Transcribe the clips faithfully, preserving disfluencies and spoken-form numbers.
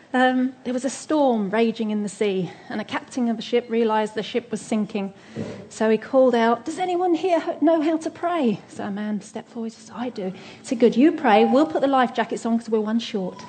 Um, there was a storm raging in the sea, and a captain of the ship realised the ship was sinking. So he called out, "Does anyone here know how to pray?" So a man stepped forward and said, "I do." He said, "Good, you pray. We'll put the life jackets on because we're one short."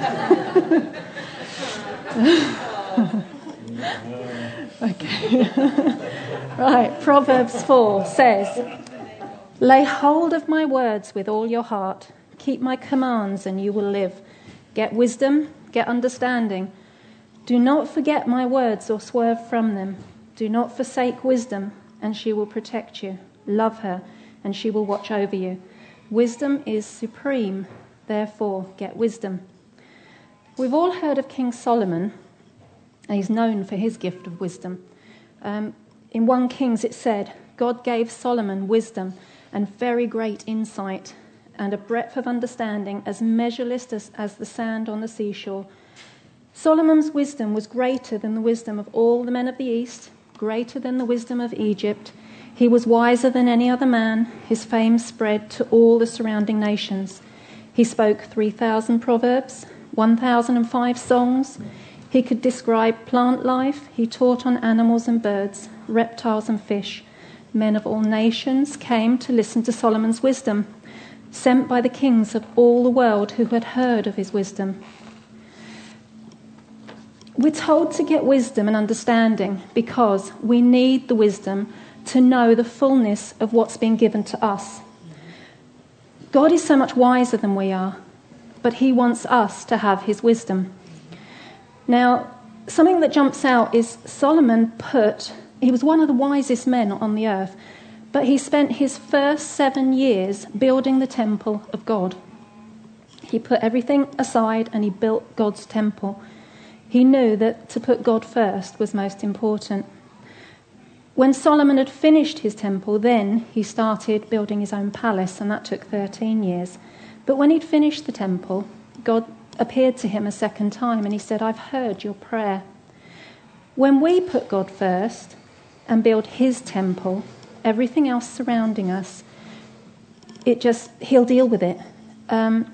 Okay. Right, Proverbs four says, "Lay hold of my words with all your heart. Keep my commands and you will live. Get wisdom, get understanding. Do not forget my words or swerve from them. Do not forsake wisdom, and she will protect you. Love her, and she will watch over you. Wisdom is supreme, therefore get wisdom." We've all heard of King Solomon, and he's known for his gift of wisdom. Um, in First Kings it said, "God gave Solomon wisdom and very great insight, and a breadth of understanding as measureless as, as the sand on the seashore." Solomon's wisdom was greater than the wisdom of all the men of the East, greater than the wisdom of Egypt. He was wiser than any other man. His fame spread to all the surrounding nations. He spoke three thousand proverbs, one thousand five songs. He could describe plant life. He taught on animals and birds, reptiles and fish. Men of all nations came to listen to Solomon's wisdom, sent by the kings of all the world who had heard of his wisdom. We're told to get wisdom and understanding because we need the wisdom to know the fullness of what's been given to us. God is so much wiser than we are, but he wants us to have his wisdom. Now, something that jumps out is Solomon put, he was one of the wisest men on the earth, but he spent his first seven years building the temple of God. He put everything aside and he built God's temple. He knew that to put God first was most important. When Solomon had finished his temple, then he started building his own palace, and that took thirteen years. But when he'd finished the temple, God appeared to him a second time and he said, "I've heard your prayer." When we put God first and build his temple, everything else surrounding us, it just, he'll deal with it. Um,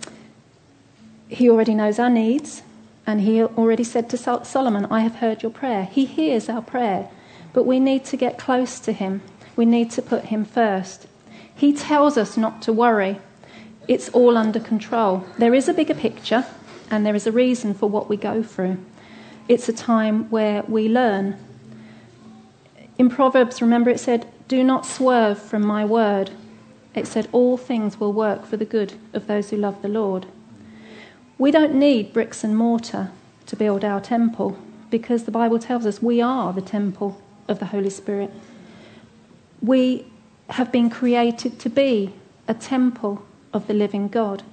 he already knows our needs, and he already said to Sol- Solomon, "I have heard your prayer." He hears our prayer, but we need to get close to him. We need to put him first. He tells us not to worry. It's all under control. There is a bigger picture, and there is a reason for what we go through. It's a time where we learn. In Proverbs, remember it said, "Do not swerve from my word." It said, "All things will work for the good of those who love the Lord." We don't need bricks and mortar to build our temple, because the Bible tells us we are the temple of the Holy Spirit. We have been created to be a temple of the living God.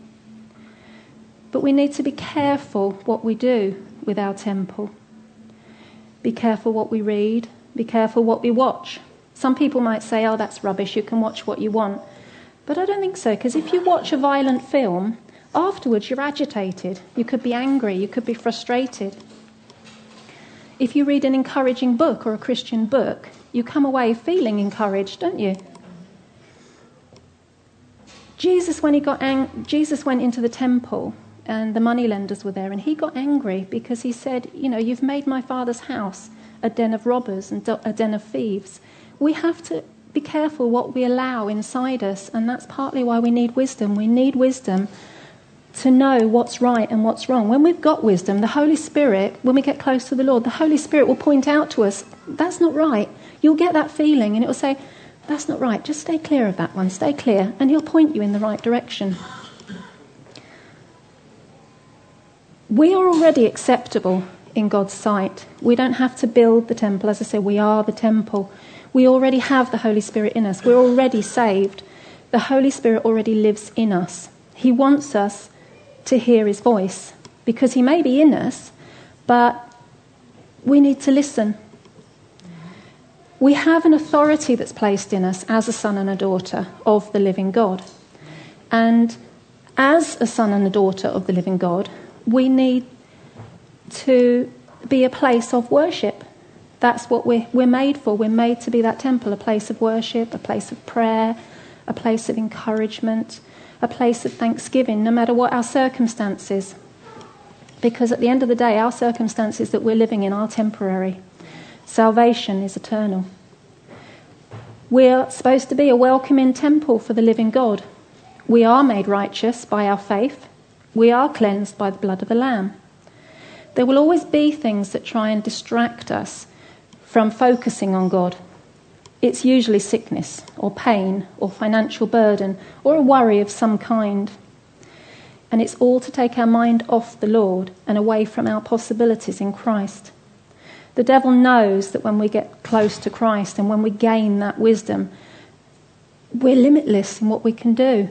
But we need to be careful what we do with our temple. Be careful what we read. Be careful what we watch. Some people might say, "Oh, that's rubbish, you can watch what you want." But I don't think so, because if you watch a violent film, afterwards you're agitated. You could be angry, you could be frustrated. If you read an encouraging book or a Christian book, you come away feeling encouraged, don't you? Jesus, when he got ang- Jesus went into the temple and the moneylenders were there, and he got angry because he said, "You know, you've made my Father's house a den of robbers and a den of thieves." We have to be careful what we allow inside us, and that's partly why we need wisdom. We need wisdom to know what's right and what's wrong. When we've got wisdom, the Holy Spirit, when we get close to the Lord, the Holy Spirit will point out to us, "That's not right." You'll get that feeling and it will say, "That's not right, just stay clear of that one, stay clear," and he'll point you in the right direction. We are already acceptable in God's sight. We don't have to build the temple. As I say, we are the temple. We already have the Holy Spirit in us. We're already saved. The Holy Spirit already lives in us. He wants us to hear his voice, because he may be in us, but we need to listen. We have an authority that's placed in us as a son and a daughter of the living God. And as a son and a daughter of the living God, we need to be a place of worship. That's what we're, we're made for. We're made to be that temple, a place of worship, a place of prayer, a place of encouragement, a place of thanksgiving, no matter what our circumstances. Because at the end of the day, our circumstances that we're living in are temporary. Salvation is eternal. We're supposed to be a welcoming temple for the living God. We are made righteous by our faith. We are cleansed by the blood of the Lamb. There will always be things that try and distract us from focusing on God. It's usually sickness or pain or financial burden or a worry of some kind. And it's all to take our mind off the Lord and away from our possibilities in Christ. The devil knows that when we get close to Christ and when we gain that wisdom, we're limitless in what we can do.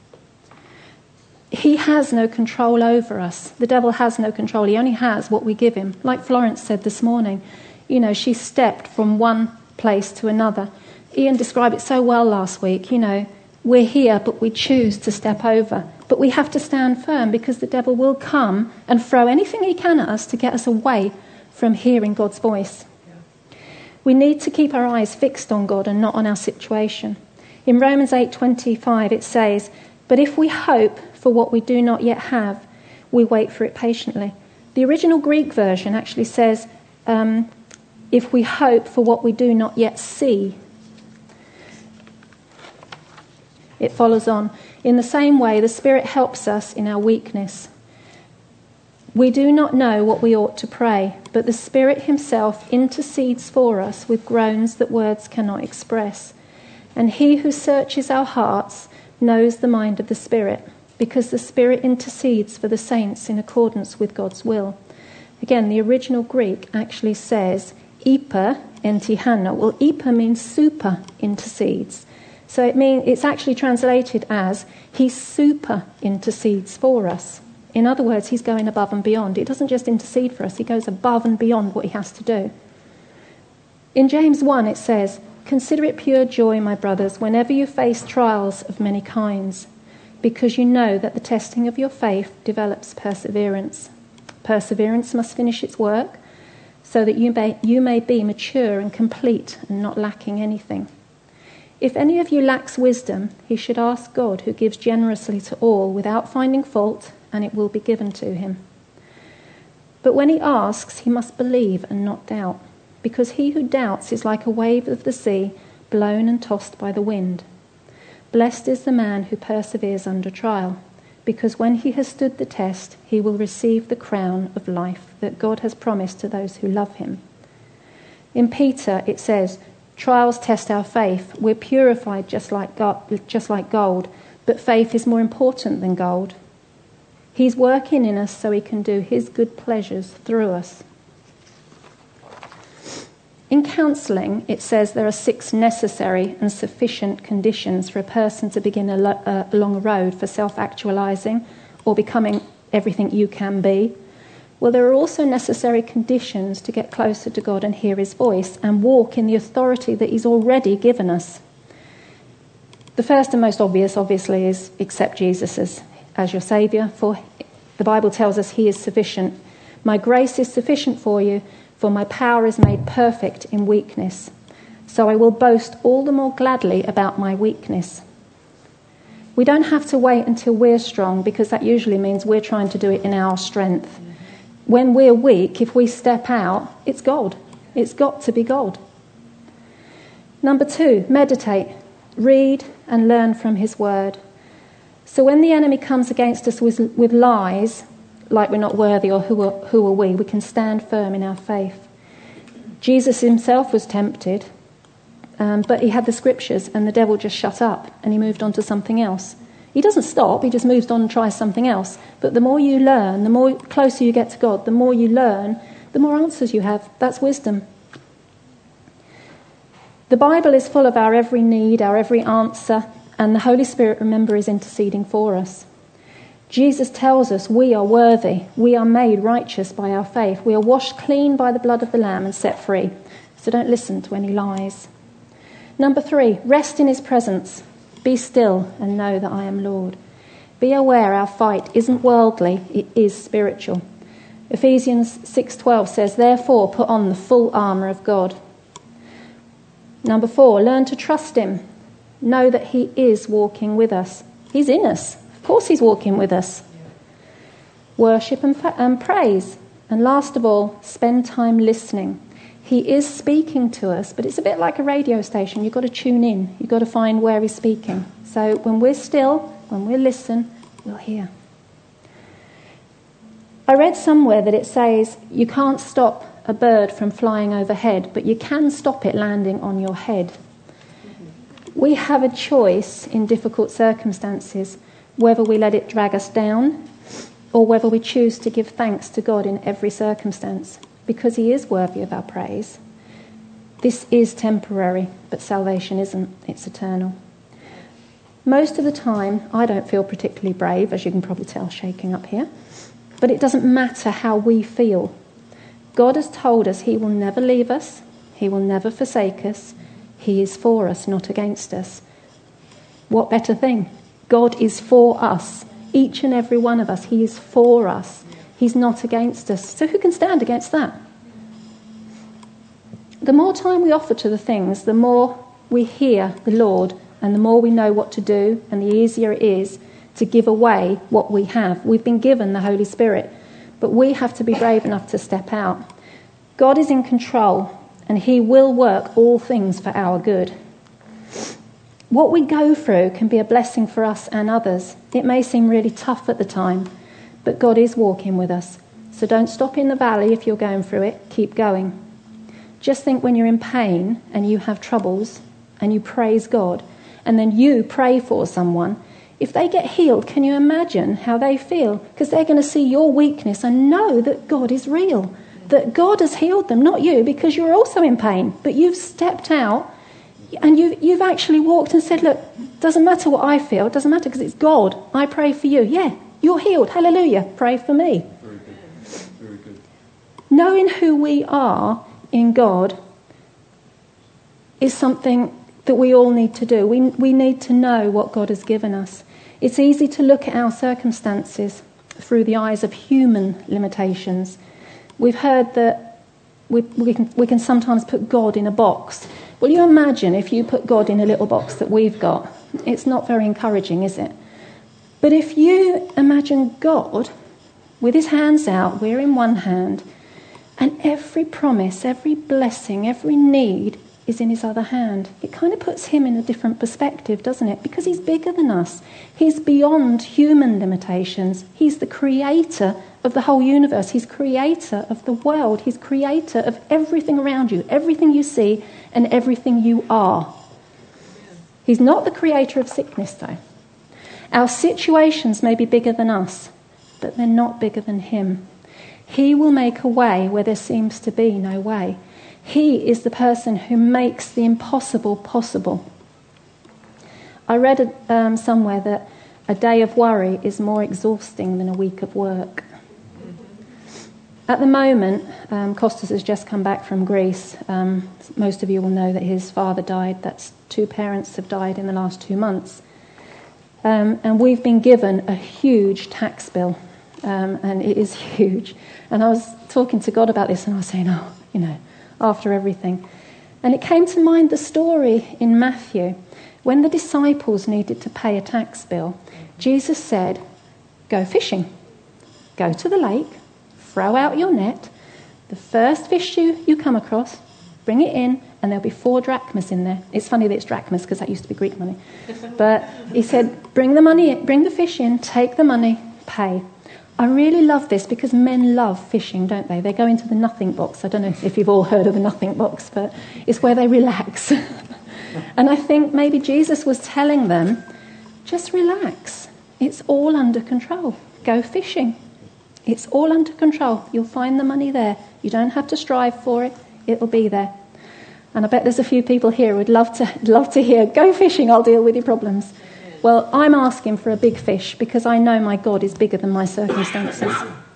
He has no control over us. The devil has no control. He only has what we give him. Like Florence said this morning, you know, she stepped from one place to another. Ian described it so well last week. You know, we're here, but we choose to step over. But we have to stand firm because the devil will come and throw anything he can at us to get us away from hearing God's voice. Yeah. We need to keep our eyes fixed on God and not on our situation. In Romans eight twenty-five it says, "But if we hope for what we do not yet have, we wait for it patiently." The original Greek version actually says, um, "If we hope for what we do not yet see." It follows on. In the same way, the Spirit helps us in our weakness. We do not know what we ought to pray, but the Spirit himself intercedes for us with groans that words cannot express. And he who searches our hearts knows the mind of the Spirit, because the Spirit intercedes for the saints in accordance with God's will. Again, the original Greek actually says, "Ipa entihana." Well, "ipa" means super intercedes. So it means it's actually translated as he super intercedes for us. In other words, he's going above and beyond. It doesn't just intercede for us, he goes above and beyond what he has to do. In James one it says, "Consider it pure joy, my brothers, whenever you face trials of many kinds, because you know that the testing of your faith develops perseverance. Perseverance must finish its work, so that you may, you may be mature and complete and not lacking anything. If any of you lacks wisdom, he should ask God, who gives generously to all without finding fault, and it will be given to him. But when he asks, he must believe and not doubt, because he who doubts is like a wave of the sea, blown and tossed by the wind. Blessed is the man who perseveres under trial, because when he has stood the test, he will receive the crown of life that God has promised to those who love him." In Peter it says, "Trials test our faith. We're purified just like go- just like gold, but faith is more important than gold. He's working in us so he can do his good pleasures through us." In counselling, it says there are six necessary and sufficient conditions for a person to begin a lo- uh, along a road for self-actualising or becoming everything you can be. Well, there are also necessary conditions to get closer to God and hear his voice and walk in the authority that he's already given us. The first and most obvious, obviously, is accept Jesus as, as your Saviour, for the Bible tells us he is sufficient. "My grace is sufficient for you, for my power is made perfect in weakness. So I will boast all the more gladly about my weakness." We don't have to wait until we're strong, because that usually means we're trying to do it in our strength. When we're weak, if we step out, it's God. It's got to be God. Number two, meditate. Read and learn from his word. So when the enemy comes against us with, with lies, like we're not worthy or who are, who are we, we can stand firm in our faith. Jesus himself was tempted, um, but he had the scriptures and the devil just shut up and he moved on to something else. He doesn't stop, he just moves on and tries something else. But the more you learn, the more closer you get to God, the more you learn, the more answers you have. That's wisdom. The Bible is full of our every need, our every answer, and the Holy Spirit, remember, is interceding for us. Jesus tells us we are worthy. We are made righteous by our faith. We are washed clean by the blood of the Lamb and set free. So don't listen to any lies. Number three, rest in his presence. Be still and know that I am Lord. Be aware our fight isn't worldly, it is spiritual. Ephesians six twelve says, "Therefore put on the full armour of God." Number four, learn to trust him. Know that he is walking with us. He's in us. Of course he's walking with us. worship and, fa- and praise. And last of all, spend time listening. He is speaking to us, but it's a bit like a radio station. You've got to tune in. You've got to find where he's speaking. So when we're still, when we listen, we'll hear. I read somewhere that it says you can't stop a bird from flying overhead, but you can stop it landing on your head. We have a choice in difficult circumstances, whether we let it drag us down or whether we choose to give thanks to God in every circumstance, because he is worthy of our praise. This is temporary, but salvation isn't. It's eternal. Most of the time, I don't feel particularly brave, as you can probably tell, shaking up here. But it doesn't matter how we feel. God has told us he will never leave us. He will never forsake us. He is for us, not against us. What better thing? God is for us. Each and every one of us. He is for us. He's not against us. So who can stand against that? The more time we offer to the things, the more we hear the Lord, and the more we know what to do, and the easier it is to give away what we have. We've been given the Holy Spirit, but we have to be brave enough to step out. God is in control, and he will work all things for our good. What we go through can be a blessing for us and others. It may seem really tough at the time, but God is walking with us. So don't stop in the valley if you're going through it. Keep going. Just think when you're in pain and you have troubles and you praise God, and then you pray for someone, if they get healed, can you imagine how they feel? Because they're going to see your weakness and know that God is real, that God has healed them, not you, because you're also in pain. But you've stepped out and you've, you've actually walked and said, look, doesn't matter what I feel, it doesn't matter because it's God. I pray for you. Yeah, you're healed. Hallelujah. Pray for me. Very good. Very good. Knowing who we are in God is something that we all need to do. We, we need to know what God has given us. It's easy to look at our circumstances through the eyes of human limitations. We've heard that we, we, can, we can sometimes put God in a box. Well, you imagine if you put God in a little box that we've got. It's not very encouraging, is it? But if you imagine God with his hands out, we're in one hand, and every promise, every blessing, every need is in his other hand. It kind of puts him in a different perspective, doesn't it? Because he's bigger than us. He's beyond human limitations. He's the creator of the whole universe. He's creator of the world. He's creator of everything around you, everything you see and everything you are. He's not the creator of sickness, though. Our situations may be bigger than us, but they're not bigger than him. He will make a way where there seems to be no way. He is the person who makes the impossible possible. I read a, um, somewhere that a day of worry is more exhausting than a week of work. At the moment, um, Costas has just come back from Greece. Um, most of you will know that his father died. That's two parents have died in the last two months. Um, and we've been given a huge tax bill. Um, and it is huge. And I was talking to God about this and I was saying, oh, you know, after everything. And it came to mind the story in Matthew. When the disciples needed to pay a tax bill, Jesus said, go fishing. Go to the lake, throw out your net. The first fish you, you come across, bring it in, and there'll be four drachmas in there. It's funny that it's drachmas because that used to be Greek money. But he said, bring the money, in, bring the fish in, take the money, pay. I really love this because men love fishing, don't they? They go into the nothing box. I don't know if you've all heard of the nothing box, but it's where they relax. And I think maybe Jesus was telling them, just relax. It's all under control. Go fishing. It's all under control. You'll find the money there. You don't have to strive for it. It'll be there. And I bet there's a few people here who would love to love to hear, go fishing, I'll deal with your problems. Well, I'm asking for a big fish because I know my God is bigger than my circumstances.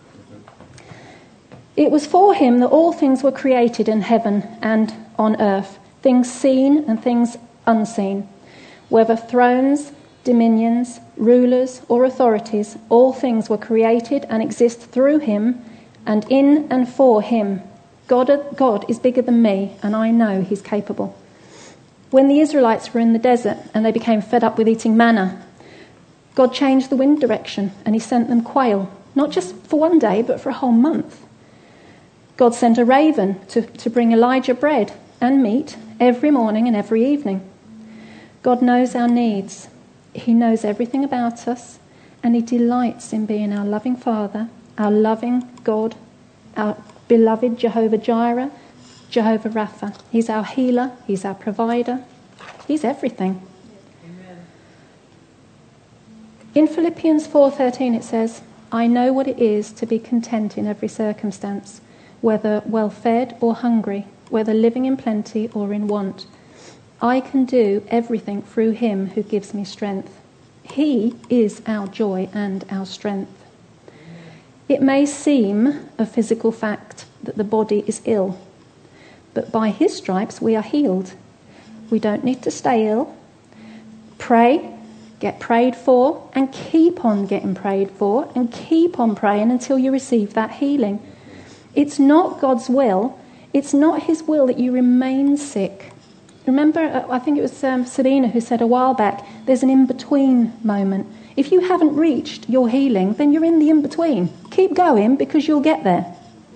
It was for him that all things were created in heaven and on earth, things seen and things unseen, whether thrones, dominions, rulers or authorities, all things were created and exist through him and in and for him. God, God is bigger than me and I know he's capable. When the Israelites were in the desert and they became fed up with eating manna, God changed the wind direction and he sent them quail not just for one day, but for a whole month. God sent a raven to, to bring Elijah bread and meat every morning and every evening. God knows our needs. He knows everything about us, and he delights in being our loving Father, our loving God, our beloved Jehovah Jireh, Jehovah Rapha. He's our healer, he's our provider, he's everything. Amen. In Philippians four thirteen it says, I know what it is to be content in every circumstance, whether well-fed or hungry, whether living in plenty or in want. I can do everything through him who gives me strength. He is our joy and our strength. It may seem a physical fact that the body is ill, but by his stripes we are healed. We don't need to stay ill. Pray, get prayed for, and keep on getting prayed for, and keep on praying until you receive that healing. It's not God's will. It's not his will that you remain sick. Remember, I think it was um, Sabina who said a while back, there's an in-between moment. If you haven't reached your healing, then you're in the in-between. Keep going because you'll get there.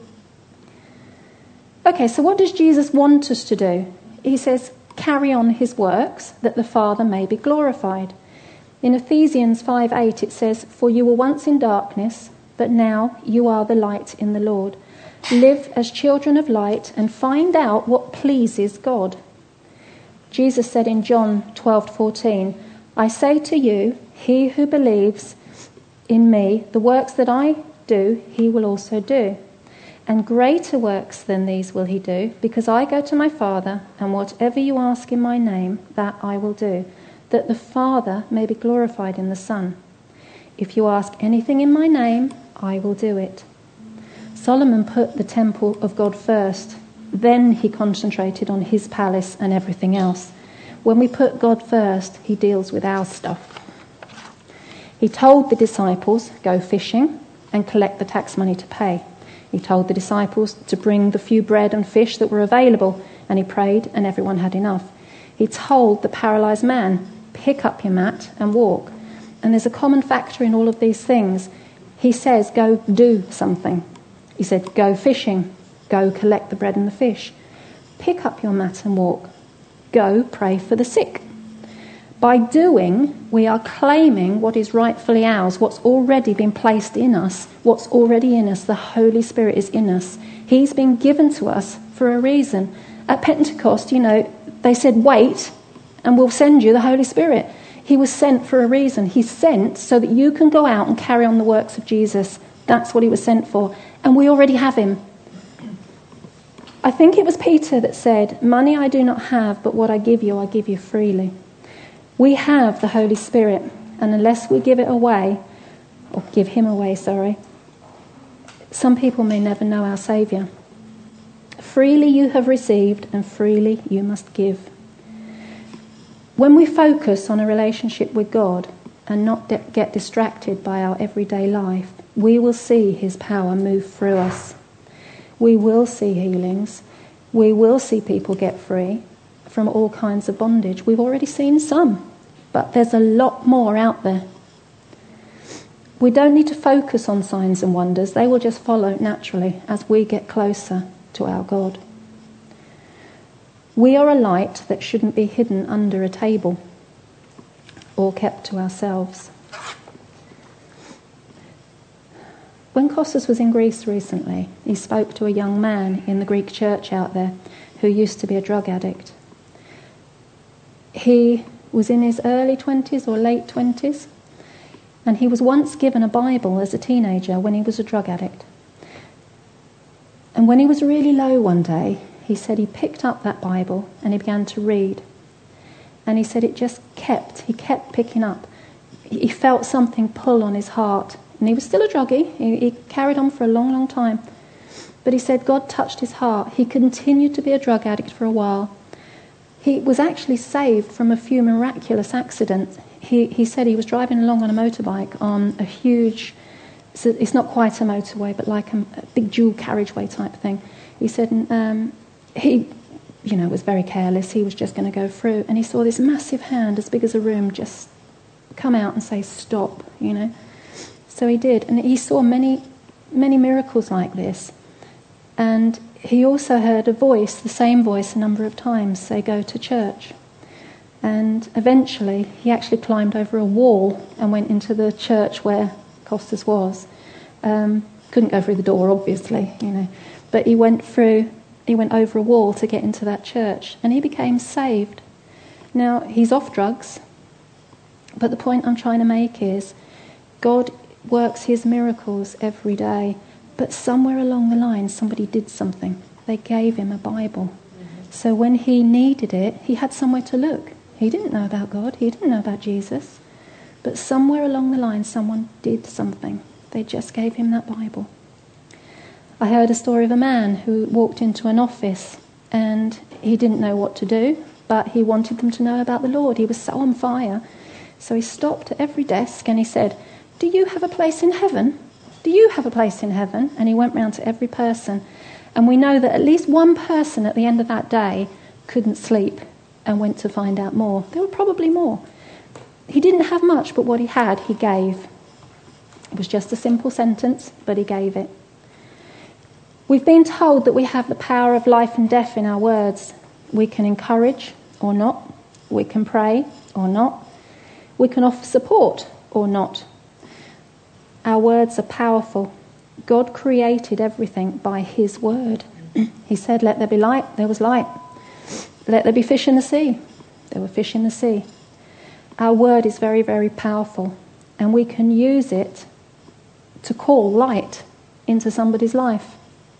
Okay, so what does Jesus want us to do? He says, carry on his works, that the Father may be glorified. In Ephesians five eight it says, for you were once in darkness, but now you are the light in the Lord. Live as children of light and find out what pleases God. Jesus said in John twelve fourteen, I say to you, he who believes in me, the works that I do, he will also do. And greater works than these will he do, because I go to my Father, and whatever you ask in my name, that I will do, that the Father may be glorified in the Son. If you ask anything in my name, I will do it. Solomon put the temple of God first. Then he concentrated on his palace and everything else. When we put God first, he deals with our stuff. He told the disciples, go fishing and collect the tax money to pay. He told the disciples to bring the few bread and fish that were available, and he prayed and everyone had enough. He told the paralysed man, pick up your mat and walk. And there's a common factor in all of these things. He says, go do something. He said, go fishing. Go collect the bread and the fish. Pick up your mat and walk. Go pray for the sick. By doing, we are claiming what is rightfully ours, what's already been placed in us, what's already in us. The Holy Spirit is in us. He's been given to us for a reason. At Pentecost, you know, they said, wait, and we'll send you the Holy Spirit. He was sent for a reason. He's sent so that you can go out and carry on the works of Jesus. That's what he was sent for. And we already have him. I think it was Peter that said, money I do not have, but what I give you, I give you freely. We have the Holy Spirit, and unless we give it away, or give him away, sorry, some people may never know our Saviour. Freely you have received, and freely you must give. When we focus on a relationship with God and not de- get distracted by our everyday life, we will see his power move through us. We will see healings. We will see people get free from all kinds of bondage. We've already seen some, but there's a lot more out there. We don't need to focus on signs and wonders. They will just follow naturally as we get closer to our God. We are a light that shouldn't be hidden under a table or kept to ourselves. When Kostas was in Greece recently, he spoke to a young man in the Greek church out there who used to be a drug addict. He was in his early twenties or late twenties, and he was once given a Bible as a teenager when he was a drug addict. And when he was really low one day, he said he picked up that Bible and he began to read. And he said it just kept, he kept picking up. He felt something pull on his heart. And he was still a druggie. He, he carried on for a long, long time. But he said God touched his heart. He continued to be a drug addict for a while. He was actually saved from a few miraculous accidents. He, he said he was driving along on a motorbike on a huge, so it's not quite a motorway, but like a, a big dual carriageway type thing. He said um, he, you know, was very careless. He was just going to go through. And he saw this massive hand as big as a room just come out and say, stop, you know. So he did, and he saw many, many miracles like this. And he also heard a voice, the same voice, a number of times say, "Go to church." And eventually, he actually climbed over a wall and went into the church where Costas was. Um, couldn't go through the door, obviously, you know, but he went through. He went over a wall to get into that church, and he became saved. Now he's off drugs, but the point I'm trying to make is, God works His miracles every day. But somewhere along the line, somebody did something. They gave him a Bible. Mm-hmm. So when he needed it, he had somewhere to look. He didn't know about God. He didn't know about Jesus. But somewhere along the line, someone did something. They just gave him that Bible. I heard a story of a man who walked into an office and he didn't know what to do, but he wanted them to know about the Lord. He was so on fire. So he stopped at every desk and he said, "Do you have a place in heaven? Do you have a place in heaven?" And he went round to every person. And we know that at least one person at the end of that day couldn't sleep and went to find out more. There were probably more. He didn't have much, but what he had, he gave. It was just a simple sentence, but he gave it. We've been told that we have the power of life and death in our words. We can encourage or not. We can pray or not. We can offer support or not. Our words are powerful. God created everything by His word. He said, "Let there be light," there was light. "Let there be fish in the sea," there were fish in the sea. Our word is very, very powerful, and we can use it to call light into somebody's life.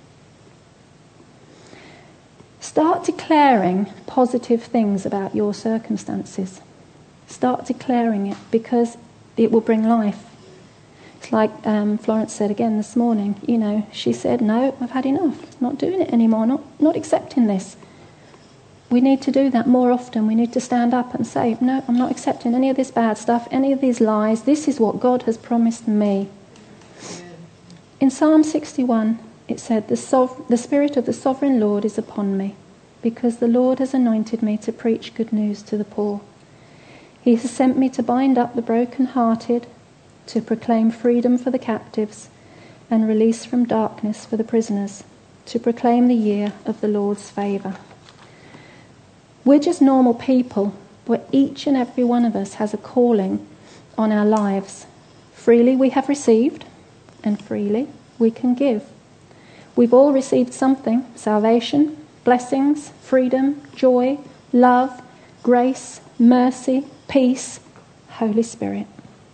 Start declaring positive things about your circumstances. Start declaring it, because it will bring life. It's like um, Florence said again this morning, you know, she said, "No, I've had enough, not doing it anymore, not, not accepting this." We need to do that more often. We need to stand up and say, "No, I'm not accepting any of this bad stuff, any of these lies. This is what God has promised me." In Psalm sixty-one, it said, the, sov- the Spirit of the Sovereign Lord is upon me, because the Lord has anointed me to preach good news to the poor. He has sent me to bind up the brokenhearted, to proclaim freedom for the captives and release from darkness for the prisoners, to proclaim the year of the Lord's favour. We're just normal people, but each and every one of us has a calling on our lives. Freely we have received, and freely we can give. We've all received something: salvation, blessings, freedom, joy, love, grace, mercy, peace, Holy Spirit.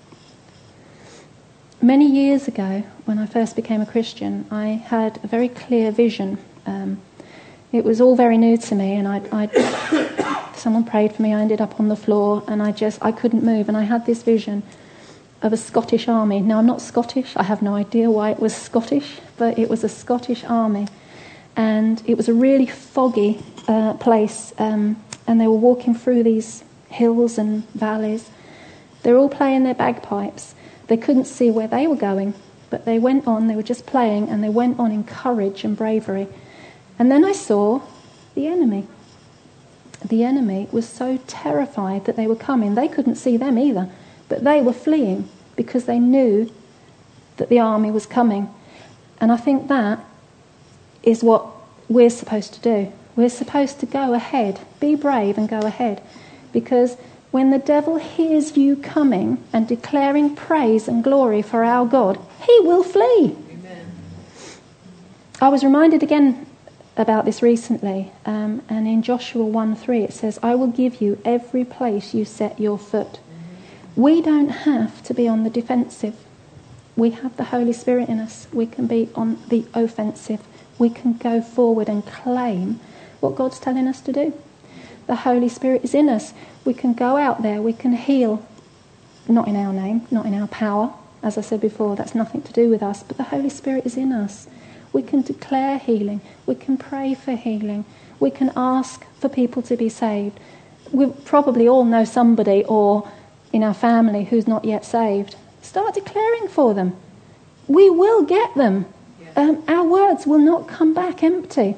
Many years ago, when I first became a Christian, I had a very clear vision. Um, it was all very new to me, and I, I, someone prayed for me. I ended up on the floor, and I just I couldn't move. And I had this vision of a Scottish army. Now, I'm not Scottish. I have no idea why it was Scottish, but it was a Scottish army, and it was a really foggy uh, place. Um, and they were walking through these hills and valleys. They were all playing their bagpipes. They couldn't see where they were going, but they went on, they were just playing, and they went on in courage and bravery. And then I saw the enemy. The enemy was so terrified that they were coming. They couldn't see them either, but they were fleeing because they knew that the army was coming. And I think that is what we're supposed to do. We're supposed to go ahead, be brave and go ahead, because when the devil hears you coming and declaring praise and glory for our God, he will flee. Amen. I was reminded again about this recently, um, and in Joshua one three it says, "I will give you every place you set your foot." Mm-hmm. We don't have to be on the defensive. We have the Holy Spirit in us. We can be on the offensive. We can go forward and claim what God's telling us to do. The Holy Spirit is in us. We can go out there, we can heal, not in our name, not in our power. As I said before, that's nothing to do with us, but the Holy Spirit is in us. We can declare healing, we can pray for healing, we can ask for people to be saved. We probably all know somebody or in our family who's not yet saved. Start declaring for them. We will get them. Um, our words will not come back empty.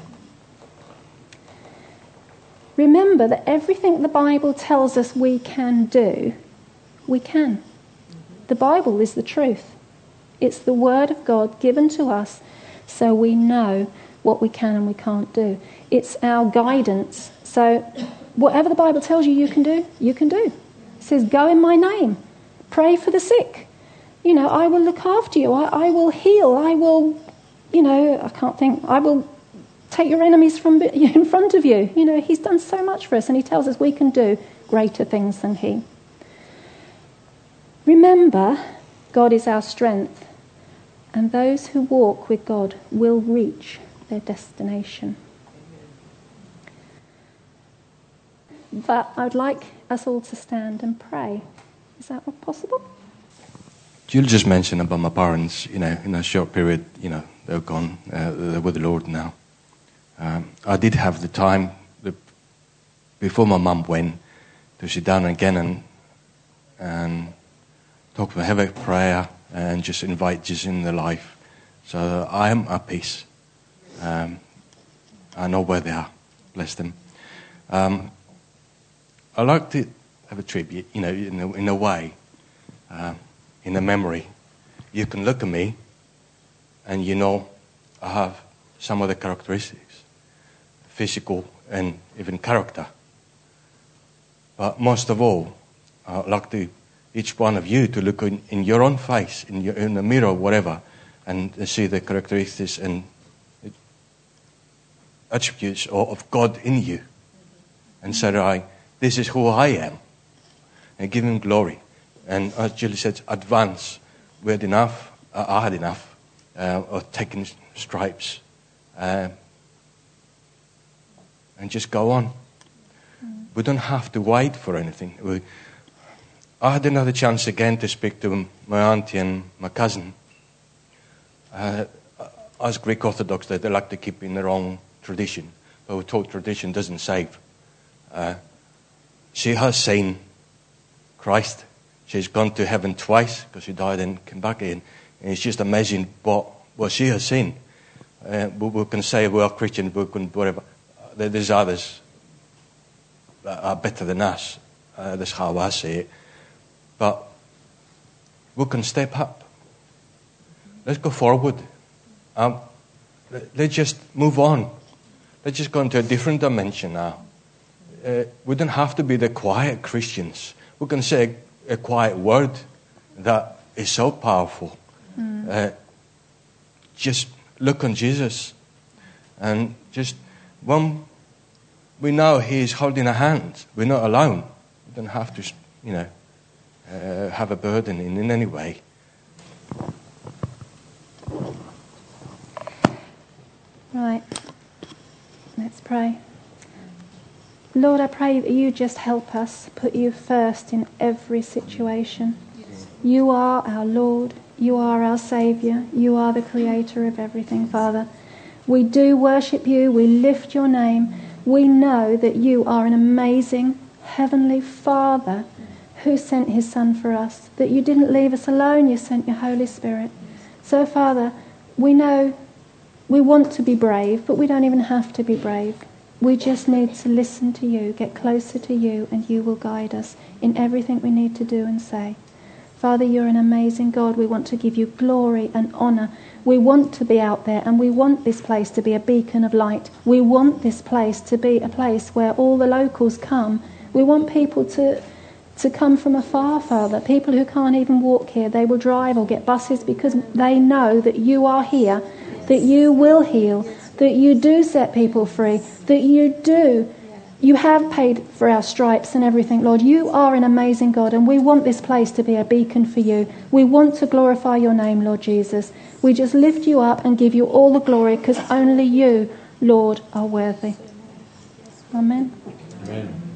Remember that everything the Bible tells us we can do, we can. The Bible is the truth. It's the Word of God given to us so we know what we can and we can't do. It's our guidance. So whatever the Bible tells you you can do, you can do. It says, go in my name. Pray for the sick. You know, I will look after you. I, I will heal. I will, you know, I can't think. I will take your enemies from in front of you. You know, he's done so much for us, and he tells us we can do greater things than he. Remember, God is our strength, and those who walk with God will reach their destination. But I'd like us all to stand and pray. Is that possible? Jill just mentioned about my parents, you know, in a short period, you know, they're gone, uh, they're with the Lord now. Um, I did have the time, the, before my mum went, to sit down again and and talk, have a prayer, and just invite Jesus in their life. So I am at peace. Um, I know where they are. Bless them. Um, I like to have a tribute, you know, in a, in a way, uh, in a memory. You can look at me and you know I have some of the characteristics, physical and even character. But most of all, I'd like to, each one of you to look in, in your own face, in, your, in the mirror or whatever, and see the characteristics and attributes of God in you. And say, I, this is who I am. And give him glory. And as Julie said, advance. We had enough, uh, I had enough, uh, of taking stripes. Uh, and just go on. Mm. We don't have to wait for anything. We, I had another chance again to speak to my auntie and my cousin. Uh, as Greek Orthodox, they, they like to keep in their own tradition. But we're taught tradition doesn't save. Uh, she has seen Christ. She's gone to heaven twice because she died and came back again. And it's just amazing what, what she has seen. Uh, we, we can say we are Christian, we can whatever. There's others that are better than us. Uh, that's how I see it. But we can step up. Let's go forward. Um, let's just move on. Let's just go into a different dimension now. Uh, we don't have to be the quiet Christians. We can say a, a quiet word that is so powerful. Mm. Uh, just look on Jesus. And just when we know he is holding our hand, we're not alone. We don't have to, you know, uh, have a burden in, in any way. Right. Let's pray. Lord, I pray that you just help us put you first in every situation. You are our Lord. You are our Saviour. You are the creator of everything, Father. We do worship you. We lift your name. We know that you are an amazing heavenly Father who sent his Son for us, that you didn't leave us alone. You sent your Holy Spirit. So, Father, we know we want to be brave, but we don't even have to be brave. We just need to listen to you, get closer to you, and you will guide us in everything we need to do and say. Father, you're an amazing God. We want to give you glory and honour. We want to be out there, and we want this place to be a beacon of light. We want this place to be a place where all the locals come. We want people to, to come from afar, Father. People who can't even walk here, they will drive or get buses because they know that you are here, that you will heal, that you do set people free, that you do, you have paid for our stripes and everything, Lord. You are an amazing God, and we want this place to be a beacon for you. We want to glorify your name, Lord Jesus. We just lift you up and give you all the glory because only you, Lord, are worthy. Amen. Amen.